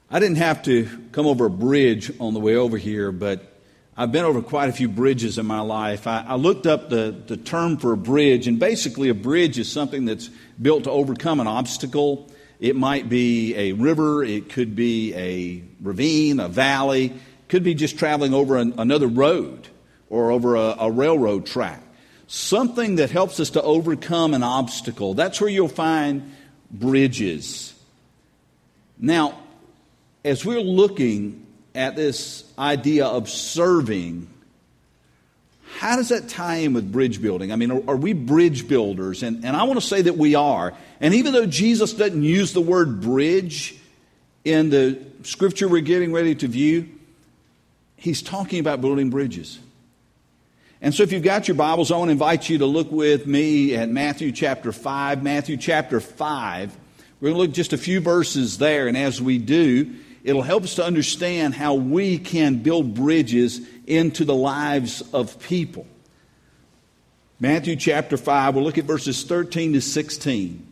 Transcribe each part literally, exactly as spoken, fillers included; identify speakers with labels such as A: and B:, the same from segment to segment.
A: I didn't have to come over a bridge on the way over here, but I've been over quite a few bridges in my life. I, I looked up the, the term for a bridge, and basically a bridge is something that's built to overcome an obstacle. It might be a river, it could be a ravine, a valley, it could be just traveling over an, another road or over a, a railroad track. Something that helps us to overcome an obstacle. That's where you'll find bridges. Now, as we're looking at this idea of serving, how does that tie in with bridge building? I mean, are, are we bridge builders? And, and I want to say that we are. And even though Jesus doesn't use the word bridge in the scripture we're getting ready to view, he's talking about building bridges. And so if you've got your Bibles, I want to invite you to look with me at Matthew chapter five. Matthew chapter five. We're going to look just a few verses there, and as we do, it'll help us to understand how we can build bridges into the lives of people. Matthew chapter five, we'll look at verses thirteen to sixteen.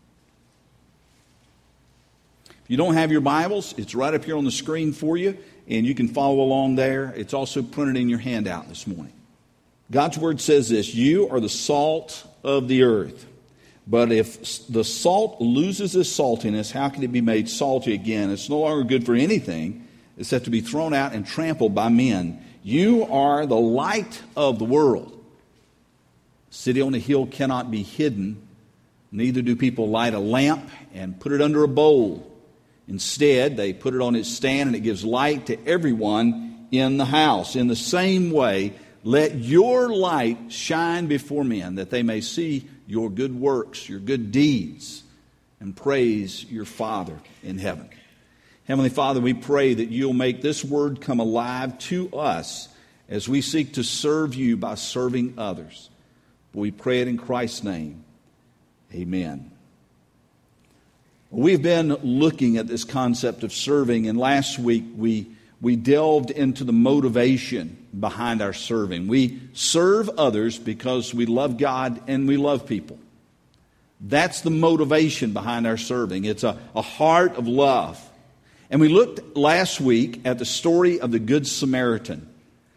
A: If you don't have your Bibles, it's right up here on the screen for you, and you can follow along there. It's also printed in your handout this morning. God's word says this: "You are the salt of the earth. But if the salt loses its saltiness, how can it be made salty again? It's no longer good for anything except to be thrown out and trampled by men. You are the light of the world. A city on a hill cannot be hidden. Neither do people light a lamp and put it under a bowl. Instead, they put it on its stand, and it gives light to everyone in the house. In the same way, let your light shine before men, that they may see your good works, your good deeds, and praise your Father in heaven." Heavenly Father, we pray that you'll make this word come alive to us as we seek to serve you by serving others. We pray it in Christ's name. Amen. We've been looking at this concept of serving, and last week we we delved into the motivation behind our serving. We serve others because we love God and we love people. That's the motivation behind our serving. It's a, a heart of love. And we looked last week at the story of the Good Samaritan.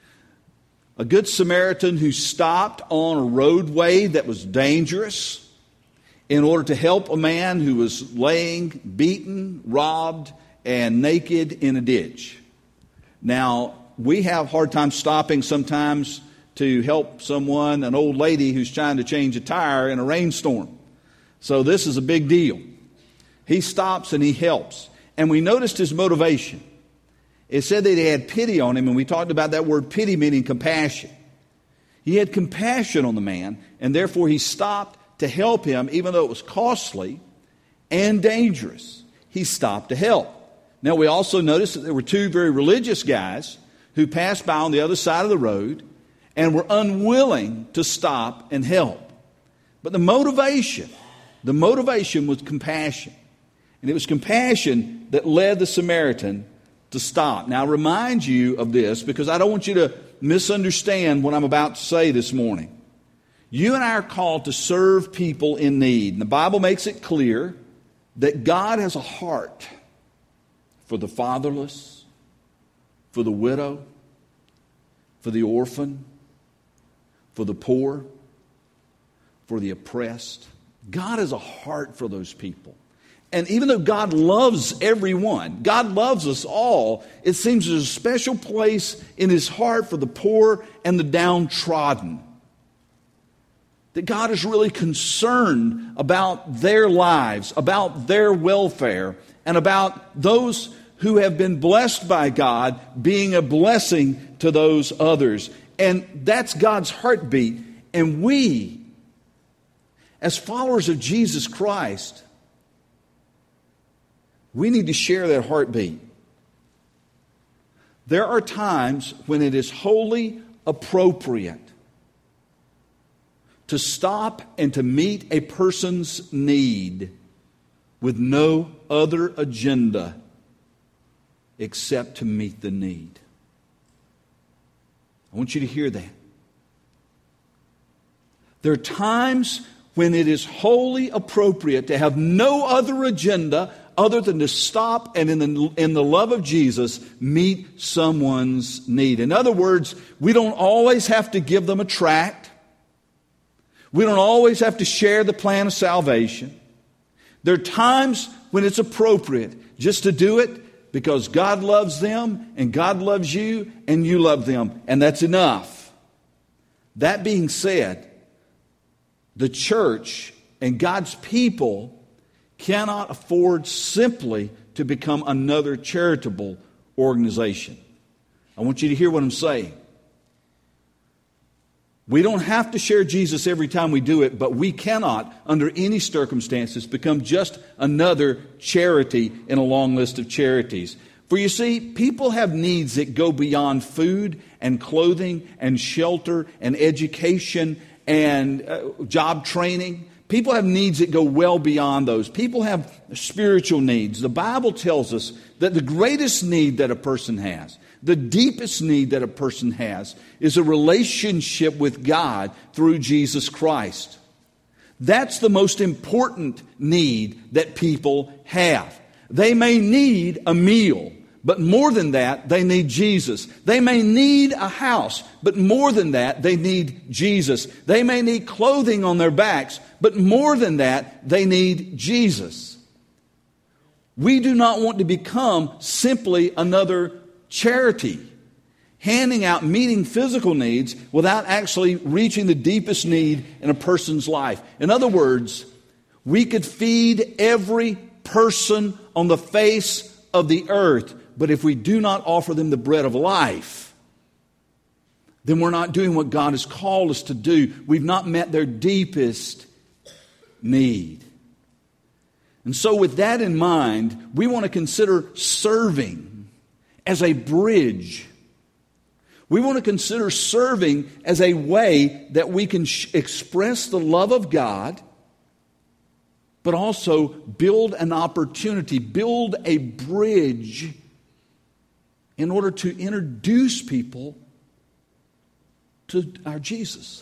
A: A Good Samaritan who stopped on a roadway that was dangerous in order to help a man who was laying beaten, robbed, and naked in a ditch. Now, we have a hard time stopping sometimes to help someone, an old lady who's trying to change a tire in a rainstorm. So this is a big deal. He stops and he helps. And we noticed his motivation. It said that he had pity on him, and we talked about that word pity meaning compassion. He had compassion on the man, and therefore he stopped to help him, even though it was costly and dangerous. He stopped to help. Now, we also noticed that there were two very religious guys who passed by on the other side of the road and were unwilling to stop and help. But the motivation, the motivation was compassion. And it was compassion that led the Samaritan to stop. Now, I remind you of this because I don't want you to misunderstand what I'm about to say this morning. You and I are called to serve people in need. And the Bible makes it clear that God has a heart for the fatherless, for the widow, for the orphan, for the poor, for the oppressed. God has a heart for those people. And even though God loves everyone, God loves us all, it seems there's a special place in His heart for the poor and the downtrodden. That God is really concerned about their lives, about their welfare, and about those who have been blessed by God being a blessing to those others. And that's God's heartbeat. And we, as followers of Jesus Christ, we need to share that heartbeat. There are times when it is wholly appropriate to stop and to meet a person's need with no other agenda except to meet the need. I want you to hear that. There are times when it is wholly appropriate to have no other agenda other than to stop and in the, in the love of Jesus, meet someone's need. In other words, we don't always have to give them a tract. We don't always have to share the plan of salvation. There are times when it's appropriate just to do it because God loves them and God loves you and you love them, and that's enough. That being said, the church and God's people cannot afford simply to become another charitable organization. I want you to hear what I'm saying. We don't have to share Jesus every time we do it, but we cannot, under any circumstances, become just another charity in a long list of charities. For you see, people have needs that go beyond food and clothing and shelter and education and uh, job training. People have needs that go well beyond those. People have spiritual needs. The Bible tells us that the greatest need that a person has, the deepest need that a person has, is a relationship with God through Jesus Christ. That's the most important need that people have. They may need a meal, but more than that, they need Jesus. They may need a house, but more than that, they need Jesus. They may need clothing on their backs, but more than that, they need Jesus. We do not want to become simply another charity, handing out, meeting physical needs without actually reaching the deepest need in a person's life. In other words, we could feed every person on the face of the earth, but if we do not offer them the bread of life, then we're not doing what God has called us to do. We've not met their deepest need. And so with that in mind, we want to consider serving as a bridge. We want to consider serving as a way that we can sh- express the love of God, but also build an opportunity, build a bridge in order to introduce people to our Jesus.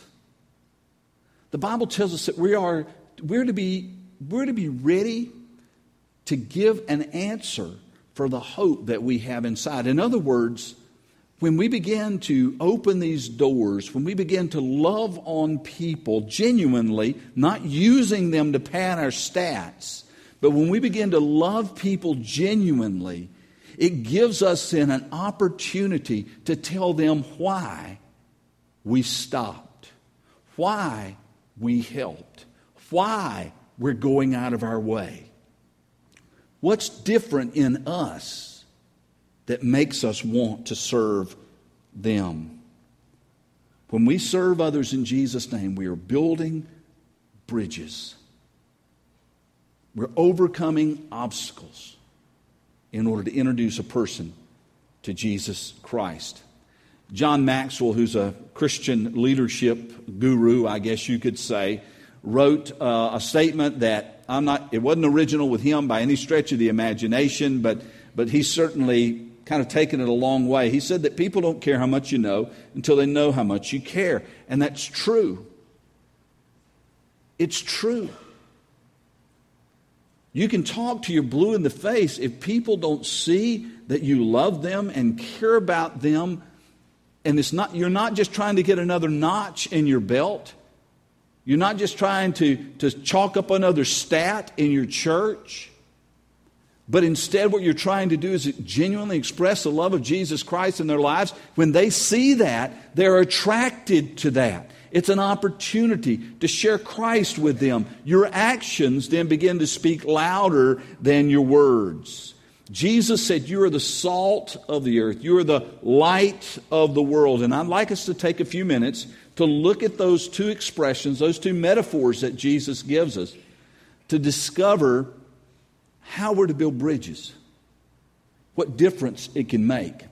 A: The Bible tells us that we are we're to be we're to be ready to give an answer for the hope that we have inside. In other words, when we begin to open these doors, when we begin to love on people genuinely, not using them to pad our stats, but when we begin to love people genuinely, it gives us then an opportunity to tell them why we stopped, why we helped, why we're going out of our way. What's different in us that makes us want to serve them? When we serve others in Jesus' name, we are building bridges. We're overcoming obstacles in order to introduce a person to Jesus Christ. John Maxwell, who's a Christian leadership guru, I guess you could say, wrote uh, a statement that I'm not. It wasn't original with him by any stretch of the imagination, but but he's certainly kind of taken it a long way. He said that people don't care how much you know until they know how much you care, and that's true. It's true. You can talk to your blue in the face if people don't see that you love them and care about them, and it's not you're not just trying to get another notch in your belt. You're not just trying to, to chalk up another stat in your church, but instead what you're trying to do is genuinely express the love of Jesus Christ in their lives. When they see that, they're attracted to that. It's an opportunity to share Christ with them. Your actions then begin to speak louder than your words. Jesus said, you are the salt of the earth. You are the light of the world. And I'd like us to take a few minutes to look at those two expressions, those two metaphors that Jesus gives us, to discover how we're to build bridges, what difference it can make.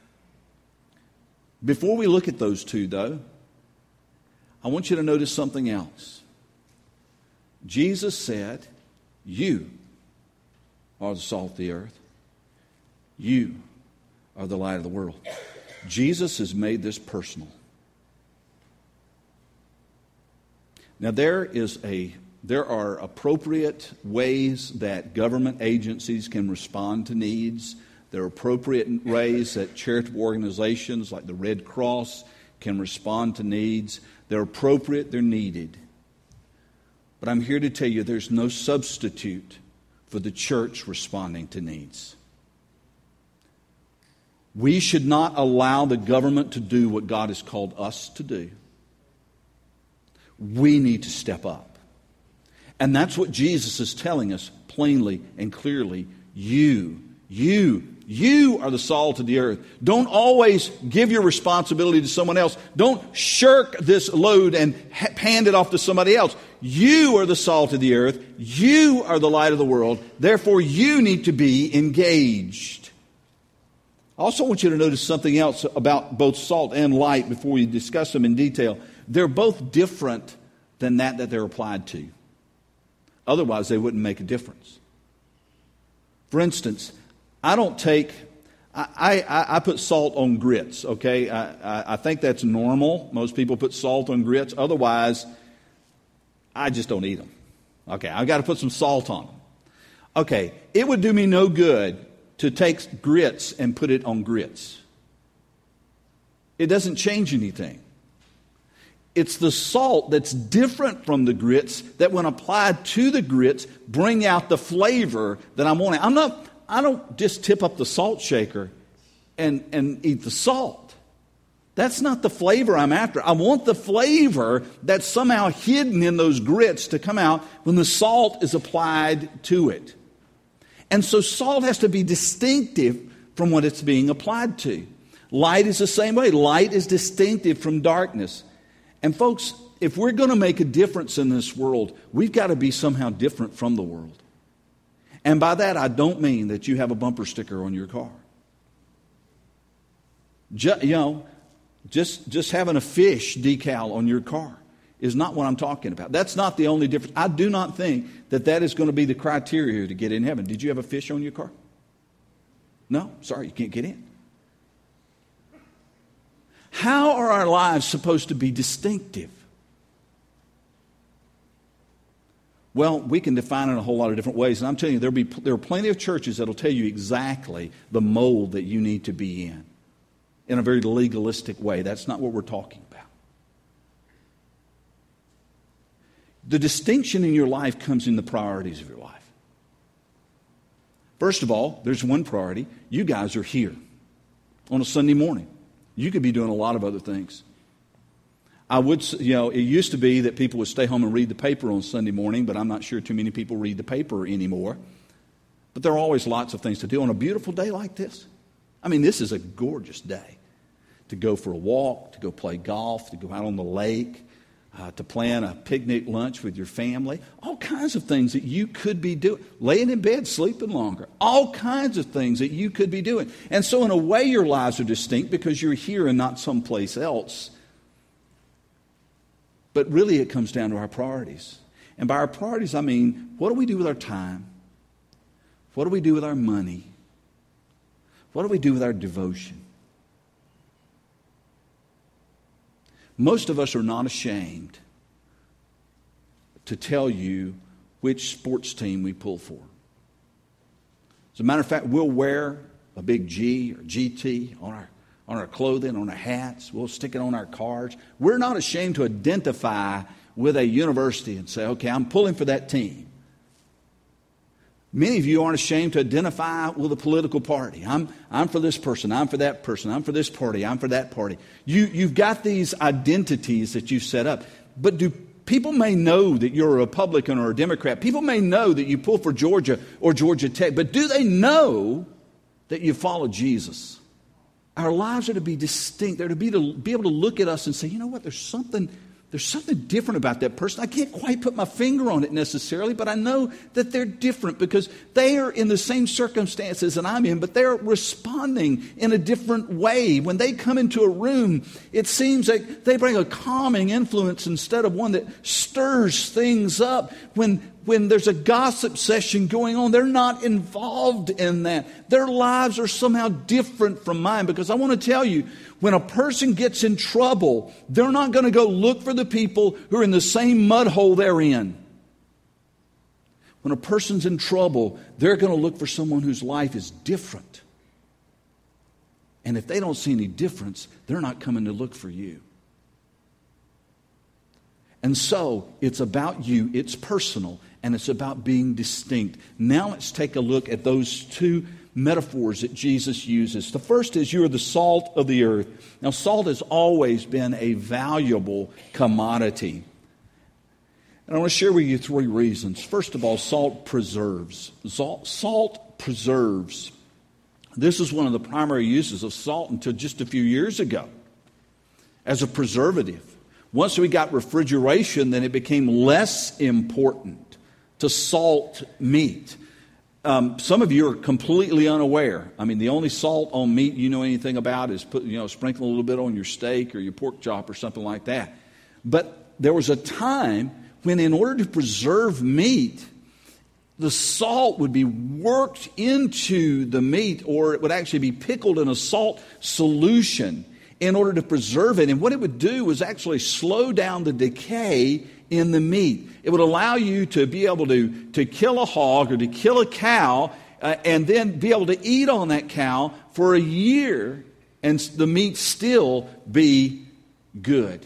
A: Before we look at those two, though, I want you to notice something else. Jesus said, you are the salt of the earth. You are the light of the world. Jesus has made this personal. Now, there is a there are appropriate ways that government agencies can respond to needs. There are appropriate ways that charitable organizations like the Red Cross can respond to needs. They're appropriate, they're needed. But I'm here to tell you there's no substitute for the church responding to needs. We should not allow the government to do what God has called us to do. We need to step up. And that's what Jesus is telling us plainly and clearly. You, you, you are the salt of the earth. Don't always give your responsibility to someone else. Don't shirk this load and ha- hand it off to somebody else. You are the salt of the earth. You are the light of the world. Therefore, you need to be engaged. I also want you to notice something else about both salt and light before we discuss them in detail. They're both different than that that they're applied to. Otherwise, they wouldn't make a difference. For instance, I don't take, I, I, I put salt on grits, okay? I, I, I think that's normal. Most people put salt on grits. Otherwise, I just don't eat them. Okay, I've got to put some salt on them. Okay, it would do me no good to take grits and put it on grits. It doesn't change anything. It's the salt that's different from the grits that when applied to the grits bring out the flavor that I'm wanting. I'm not, I don't just tip up the salt shaker and, and eat the salt. That's not the flavor I'm after. I want the flavor that's somehow hidden in those grits to come out when the salt is applied to it. And so salt has to be distinctive from what it's being applied to. Light is the same way. Light is distinctive from darkness. And folks, if we're going to make a difference in this world, we've got to be somehow different from the world. And by that, I don't mean that you have a bumper sticker on your car. Just, you know, just, just having a fish decal on your car is not what I'm talking about. That's not the only difference. I do not think that that is going to be the criteria to get in heaven. Did you have a fish on your car? No? Sorry, you can't get in. How are our lives supposed to be distinctive? Well, we can define it in a whole lot of different ways. And I'm telling you, there'll be, there are plenty of churches that will tell you exactly the mold that you need to be in, in a very legalistic way. That's not what we're talking about. The distinction in your life comes in the priorities of your life. First of all, there's one priority. You guys are here on a Sunday morning. You could be doing a lot of other things. I would, you know, it used to be that people would stay home and read the paper on Sunday morning, but I'm not sure too many people read the paper anymore. But there are always lots of things to do on a beautiful day like this. I mean, this is a gorgeous day to go for a walk, to go play golf, to go out on the lake, uh, to plan a picnic lunch with your family. All kinds of things that you could be doing. Laying in bed, sleeping longer. All kinds of things that you could be doing. And so in a way, your lives are distinct because you're here and not someplace else. But really, it comes down to our priorities. And by our priorities, I mean, what do we do with our time? What do we do with our money? What do we do with our devotion? Most of us are not ashamed to tell you which sports team we pull for. As a matter of fact, we'll wear a big G or G T on our on our clothing, on our hats. We'll stick it on our cars. We're not ashamed to identify with a university and say, okay, I'm pulling for that team. Many of you aren't ashamed to identify with a political party. I'm, I'm for this person. I'm for that person. I'm for this party. I'm for that party. You, you've got these identities that you've set up. But do people may know that you're a Republican or a Democrat. People may know that you pull for Georgia or Georgia Tech. But do they know that you follow Jesus? Our lives are to be distinct. They're to be to be able to look at us and say, you know what, there's something There's something different about that person. I can't quite put my finger on it necessarily, but I know that they're different because they are in the same circumstances that I'm in, but they're responding in a different way. When they come into a room, it seems like they bring a calming influence instead of one that stirs things up. When When there's a gossip session going on, they're not involved in that. Their lives are somehow different from mine, because I want to tell you, when a person gets in trouble, they're not going to go look for the people who are in the same mud hole they're in. When a person's in trouble, they're going to look for someone whose life is different. And if they don't see any difference, they're not coming to look for you. And so, it's about you, it's personal, and it's about being distinct. Now let's take a look at those two metaphors that Jesus uses. The first is you are the salt of the earth. Now, salt has always been a valuable commodity. And I want to share with you three reasons. First of all, salt preserves. Salt, salt preserves. This is one of the primary uses of salt until just a few years ago as a preservative. Once we got refrigeration, then it became less important to salt meat. Um, some of you are completely unaware. I mean, the only salt on meat you know anything about is put, you know, sprinkle a little bit on your steak or your pork chop or something like that. But there was a time when, in order to preserve meat, the salt would be worked into the meat, or it would actually be pickled in a salt solution in order to preserve it. And what it would do was actually slow down the decay in the meat. It would allow you to be able to, to kill a hog or to kill a cow uh, and then be able to eat on that cow for a year and the meat still be good.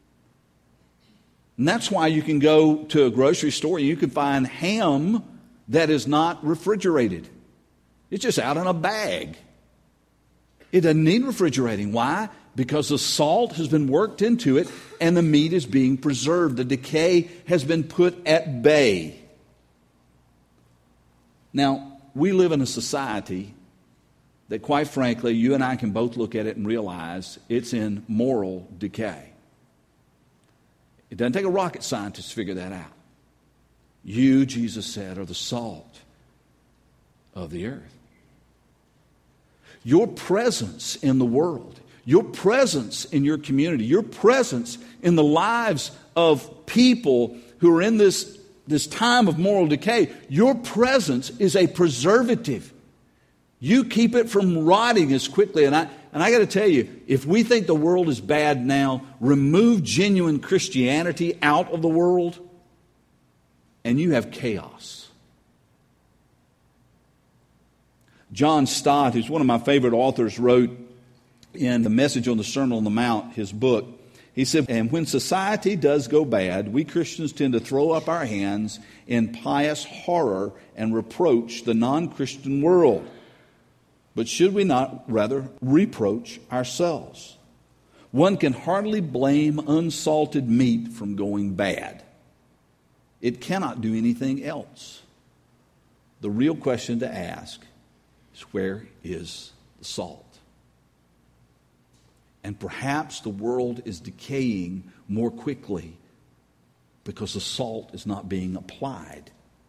A: And that's why you can go to a grocery store and you can find ham that is not refrigerated. It's just out in a bag. It doesn't need refrigerating. Why? Because the salt has been worked into it and the meat is being preserved. The decay has been put at bay. Now, we live in a society that, quite frankly, you and I can both look at it and realize it's in moral decay. It doesn't take a rocket scientist to figure that out. You, Jesus said, are the salt of the earth. Your presence in the world, your presence in your community, your presence in the lives of people who are in this, this time of moral decay, your presence is a preservative. You keep it from rotting as quickly. And I, and I got to tell you, if we think the world is bad now, remove genuine Christianity out of the world, and you have chaos. John Stott, who's one of my favorite authors, wrote in The Message on the Sermon on the Mount, his book, he said, and when society does go bad, we Christians tend to throw up our hands in pious horror and reproach the non-Christian world. But should we not rather reproach ourselves? One can hardly blame unsalted meat from going bad. It cannot do anything else. The real question to ask is, where is the salt? And perhaps the world is decaying more quickly because the salt is not being applied.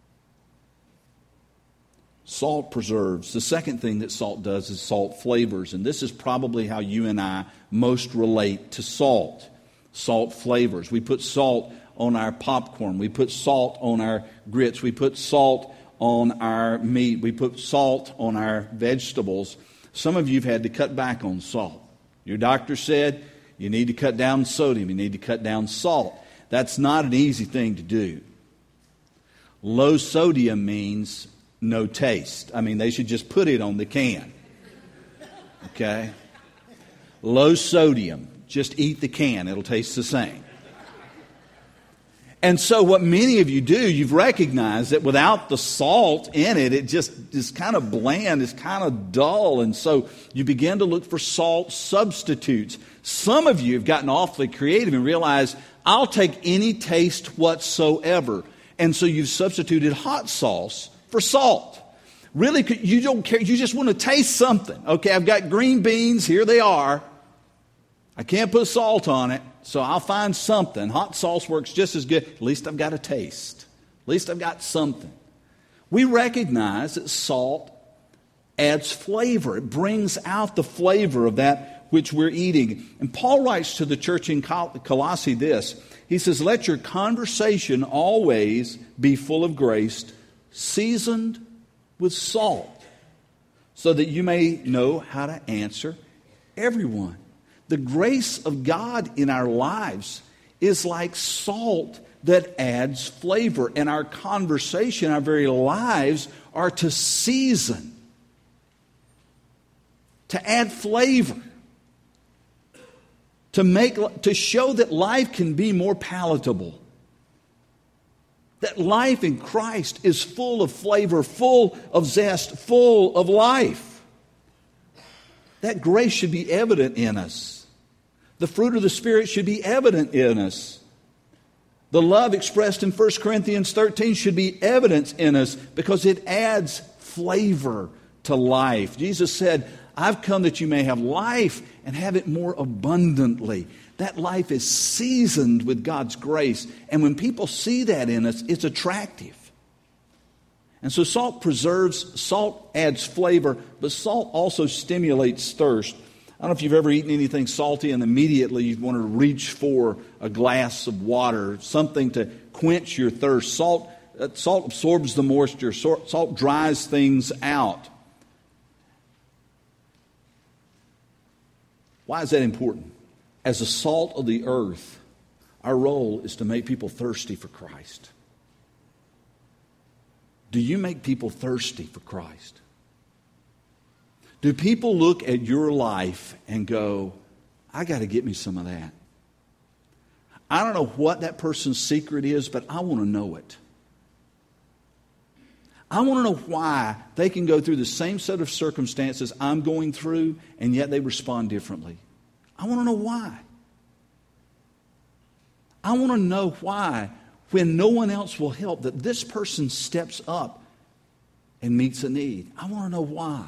A: Salt preserves. The second thing that salt does is salt flavors. And this is probably how you and I most relate to salt. Salt flavors. We put salt on our popcorn. We put salt on our grits. We put salt on our meat. We put salt on our vegetables. Some of you have had to cut back on salt. Your doctor said you need to cut down sodium. You need to cut down salt. That's not an easy thing to do. Low sodium means no taste. I mean, they should just put it on the can. Okay? Low sodium. Just eat the can. It'll taste the same. And so what many of you do, you've recognized that without the salt in it, it just is kind of bland, it's kind of dull. And so you begin to look for salt substitutes. Some of you have gotten awfully creative and realized, I'll take any taste whatsoever. And so you've substituted hot sauce for salt. Really, you don't care. You just want to taste something. Okay, I've got green beans. Here they are. I can't put salt on it, so I'll find something. Hot sauce works just as good. At least I've got a taste. At least I've got something. We recognize that salt adds flavor. It brings out the flavor of that which we're eating. And Paul writes to the church in Colossae this. He says, let your conversation always be full of grace, seasoned with salt, so that you may know how to answer everyone. The grace of God in our lives is like salt that adds flavor. And our conversation, our very lives are to season, to add flavor, to make, to show that life can be more palatable. That life in Christ is full of flavor, full of zest, full of life. That grace should be evident in us. The fruit of the Spirit should be evident in us. The love expressed in First Corinthians thirteen should be evidence in us because it adds flavor to life. Jesus said, I've come that you may have life and have it more abundantly. That life is seasoned with God's grace. And when people see that in us, it's attractive. And so salt preserves, salt adds flavor, but salt also stimulates thirst. I don't know if you've ever eaten anything salty and immediately you want to reach for a glass of water, something to quench your thirst. Salt, uh, salt absorbs the moisture. Salt, salt dries things out. Why is that important? As the salt of the earth, our role is to make people thirsty for Christ. Do you make people thirsty for Christ? Do people look at your life and go, I got to get me some of that? I don't know what that person's secret is, but I want to know it. I want to know why they can go through the same set of circumstances I'm going through, and yet they respond differently. I want to know why. I want to know why, when no one else will help, that this person steps up and meets a need. I want to know why.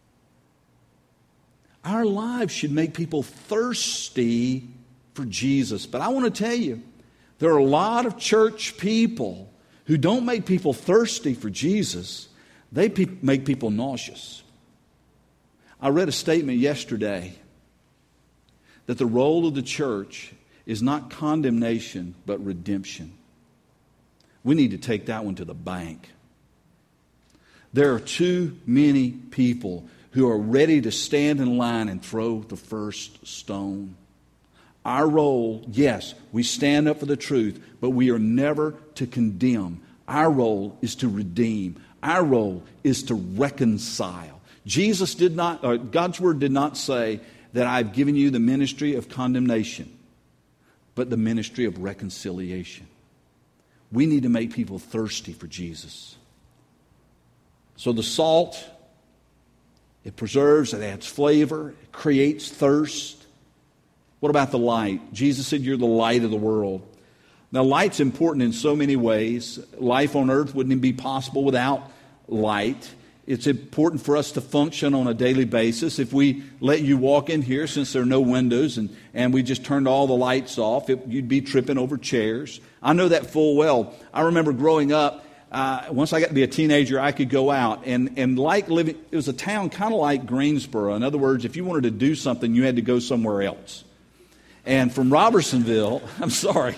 A: Our lives should make people thirsty for Jesus. But I want to tell you, there are a lot of church people who don't make people thirsty for Jesus. They pe- make people nauseous. I read a statement yesterday that the role of the church is not condemnation, but redemption. We need to take that one to the bank. There are too many people who are ready to stand in line and throw the first stone. Our role, yes, we stand up for the truth, but we are never to condemn. Our role is to redeem. Our role is to reconcile. Jesus did not, or God's word did not say that I've given you the ministry of condemnation, but the ministry of reconciliation. We need to make people thirsty for Jesus. So the salt, it preserves, it adds flavor, it creates thirst. What about the light? Jesus said you're the light of the world. Now light's important in so many ways. Life on earth wouldn't be possible without light. It's important for us to function on a daily basis. If we let you walk in here, since there are no windows, and, and we just turned all the lights off, it, you'd be tripping over chairs. I know that full well. I remember growing up, uh, once I got to be a teenager, I could go out. And, and like living, it was a town kind of like Greensboro. In other words, if you wanted to do something, you had to go somewhere else. And from Robertsonville, I'm sorry.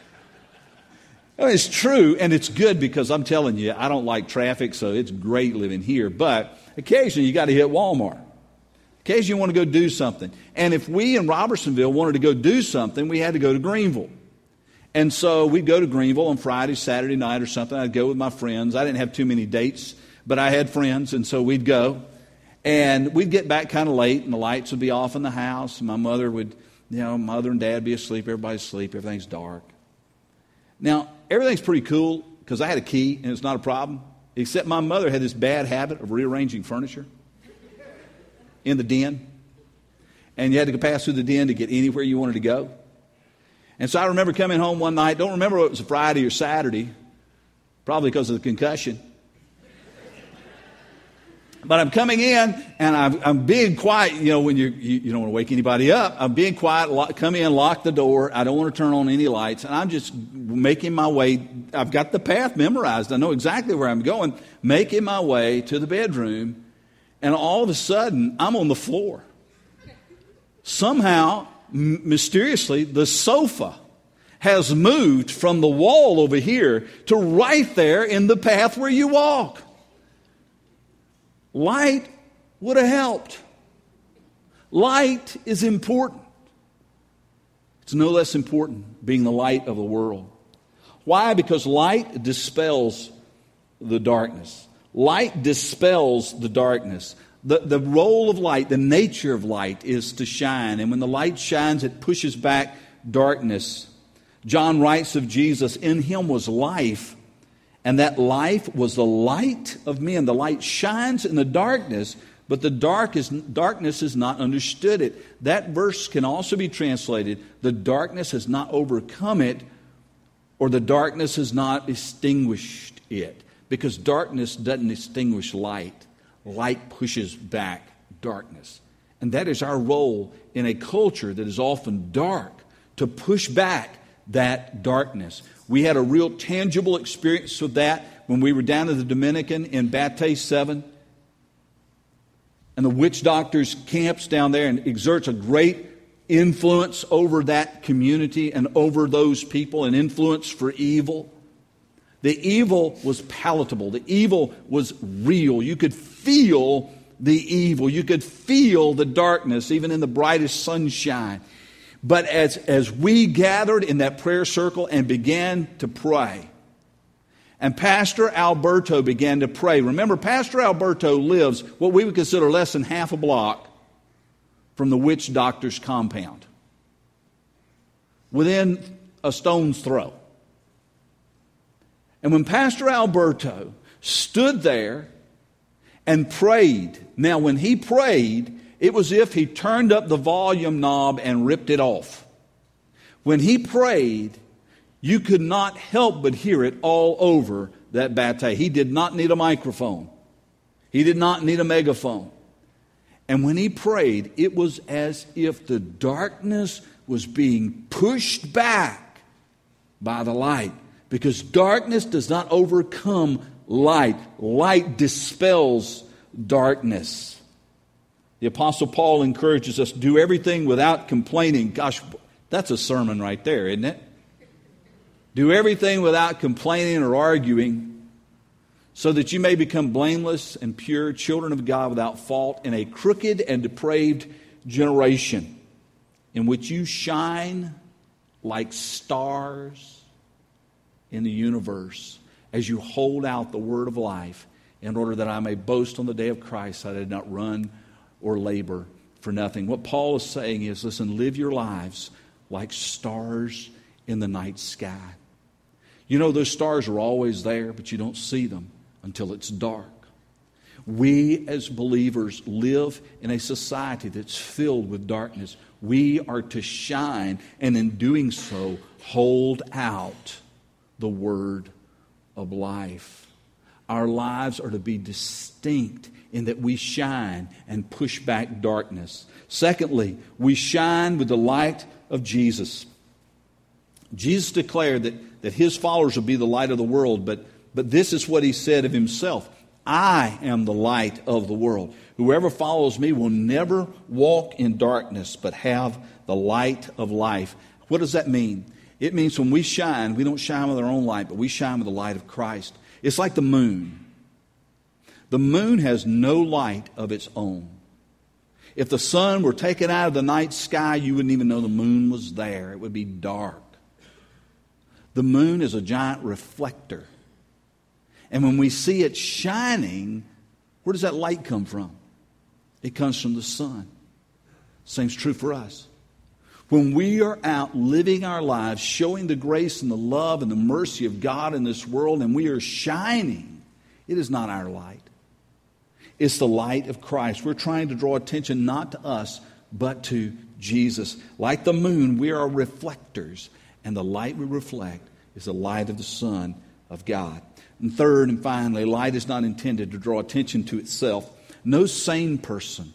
A: I mean, it's true, and it's good because I'm telling you, I don't like traffic, so it's great living here. But occasionally you got to hit Walmart. Occasionally you want to go do something. And if we in Robertsonville wanted to go do something, we had to go to Greenville. And so we'd go to Greenville on Friday, Saturday night or something. I'd go with my friends. I didn't have too many dates, but I had friends, and so we'd go. And we'd get back kind of late, and the lights would be off in the house. And my mother would, you know, mother and dad would be asleep. Everybody's asleep. Everything's dark. Now, everything's pretty cool because I had a key and it's not a problem, except my mother had this bad habit of rearranging furniture in the den. And you had to pass through the den to get anywhere you wanted to go. And so I remember coming home one night, don't remember if it was a Friday or Saturday, probably because of the concussion. But I'm coming in, and I'm, I'm being quiet. You know, when you're, you you don't want to wake anybody up. I'm being quiet, lock, come in, lock the door. I don't want to turn on any lights. And I'm just making my way. I've got the path memorized. I know exactly where I'm going. Making my way to the bedroom. And all of a sudden, I'm on the floor. Somehow, m- mysteriously, the sofa has moved from the wall over here to right there in the path where you walk. Light would have helped. Light is important. It's no less important being the light of the world. Why? Because light dispels the darkness. Light dispels the darkness. The, the role of light, the nature of light is to shine. And when the light shines, it pushes back darkness. John writes of Jesus, in him was life, and that life was the light of men. The light shines in the darkness, but the dark is, darkness has not understood it. That verse can also be translated, the darkness has not overcome it, or the darkness has not extinguished it. Because darkness doesn't extinguish light. Light pushes back darkness. And that is our role in a culture that is often dark, to push back that darkness. We had a real tangible experience of that when we were down at the Dominican in Batay seven. And the witch doctors camps down there and exerts a great influence over that community and over those people, an influence for evil. The evil was palatable. The evil was real. You could feel the evil. You could feel the darkness, even in the brightest sunshine. But as, as we gathered in that prayer circle and began to pray, and Pastor Alberto began to pray. Remember, Pastor Alberto lives what we would consider less than half a block from the witch doctor's compound, within a stone's throw. And when Pastor Alberto stood there and prayed, now when he prayed, it was as if he turned up the volume knob and ripped it off. When he prayed, you could not help but hear it all over that batay. He did not need a microphone. He did not need a megaphone. And when he prayed, it was as if the darkness was being pushed back by the light. Because darkness does not overcome light. Light dispels darkness. The Apostle Paul encourages us to do everything without complaining. Gosh, that's a sermon right there, isn't it? Do everything without complaining or arguing, so that you may become blameless and pure, children of God without fault, in a crooked and depraved generation, in which you shine like stars in the universe, as you hold out the word of life, in order that I may boast on the day of Christ that I did not run or labor for nothing. What Paul is saying is, listen, live your lives like stars in the night sky. You know, those stars are always there, but you don't see them until it's dark. We as believers live in a society that's filled with darkness. We are to shine, and in doing so, hold out the word of life. Our lives are to be distinct in that we shine and push back darkness. Secondly, we shine with the light of Jesus. Jesus declared that, that his followers would be the light of the world, but, but this is what he said of himself. I am the light of the world. Whoever follows me will never walk in darkness, but have the light of life. What does that mean? It means when we shine, we don't shine with our own light, but we shine with the light of Christ. It's like the moon. The moon has no light of its own. If the sun were taken out of the night sky, you wouldn't even know the moon was there. It would be dark. The moon is a giant reflector. And when we see it shining, where does that light come from? It comes from the sun. Same's true for us. When we are out living our lives, showing the grace and the love and the mercy of God in this world, and we are shining, it is not our light. It's the light of Christ. We're trying to draw attention not to us, but to Jesus. Like the moon, we are reflectors, and the light we reflect is the light of the Son of God. And third and finally, light is not intended to draw attention to itself. No sane person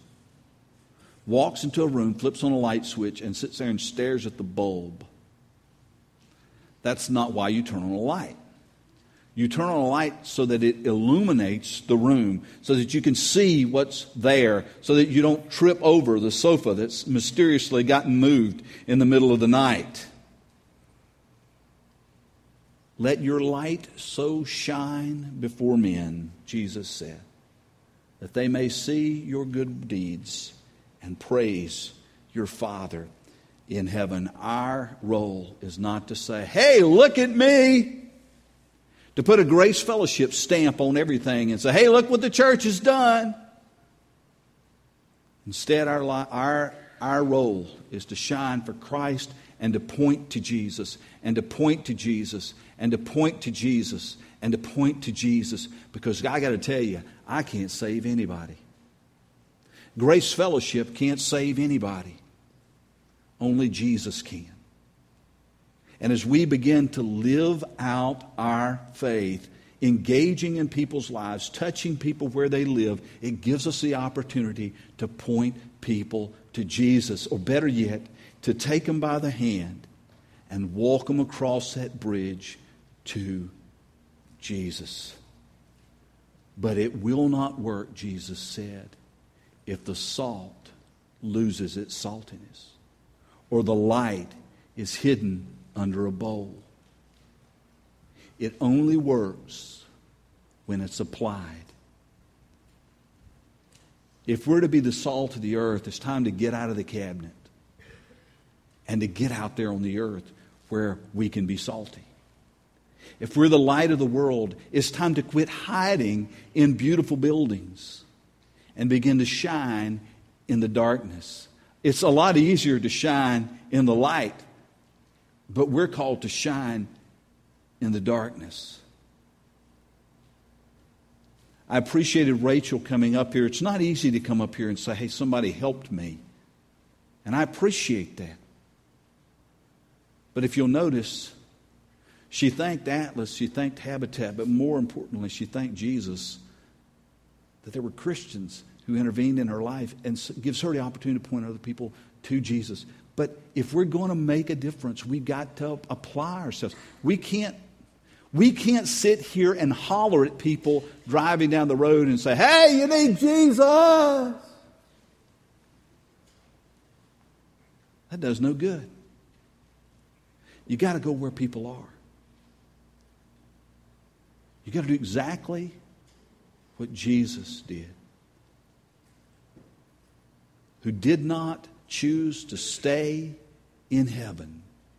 A: walks into a room, flips on a light switch, and sits there and stares at the bulb. That's not why you turn on a light. You turn on a light so that it illuminates the room, so that you can see what's there, so that you don't trip over the sofa that's mysteriously gotten moved in the middle of the night. Let your light so shine before men, Jesus said, that they may see your good deeds and praise your Father in heaven. Our role is not to say, hey, look at me. to put a Grace Fellowship stamp on everything and say, hey, look what the church has done. Instead, our, our, our role is to shine for Christ and to point to Jesus, and to point to Jesus, and to point to Jesus, and to point to Jesus. Because I got to tell you, I can't save anybody. Grace Fellowship can't save anybody. Only Jesus can. And as we begin to live out our faith, engaging in people's lives, touching people where they live, it gives us the opportunity to point people to Jesus. Or better yet, to take them by the hand and walk them across that bridge to Jesus. But it will not work, Jesus said, if the salt loses its saltiness or the light is hidden under a bowl. It only works when it's applied. If we're to be the salt of the earth, it's time to get out of the cabinet and to get out there on the earth where we can be salty. If we're the light of the world, it's time to quit hiding in beautiful buildings and begin to shine in the darkness. It's a lot easier to shine in the light, but we're called to shine in the darkness. I appreciated Rachel coming up here. It's not easy to come up here and say, hey, somebody helped me. And I appreciate that. But if you'll notice, she thanked Atlas, she thanked Habitat, but more importantly, she thanked Jesus that there were Christians who intervened in her life, and gives her the opportunity to point other people to Jesus. But if we're going to make a difference, we've got to apply ourselves. We can't, we can't sit here and holler at people driving down the road and say, hey, you need Jesus. That does no good. You got to go where people are. You got to do exactly what Jesus did, who did not choose to stay in heaven,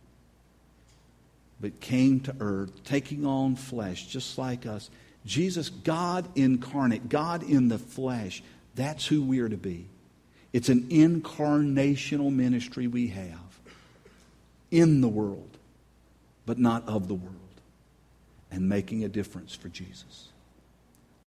A: but came to earth, taking on flesh just like us. Jesus, God incarnate, God in the flesh, that's who we are to be. It's an incarnational ministry we have in the world, but not of the world, and making a difference for Jesus.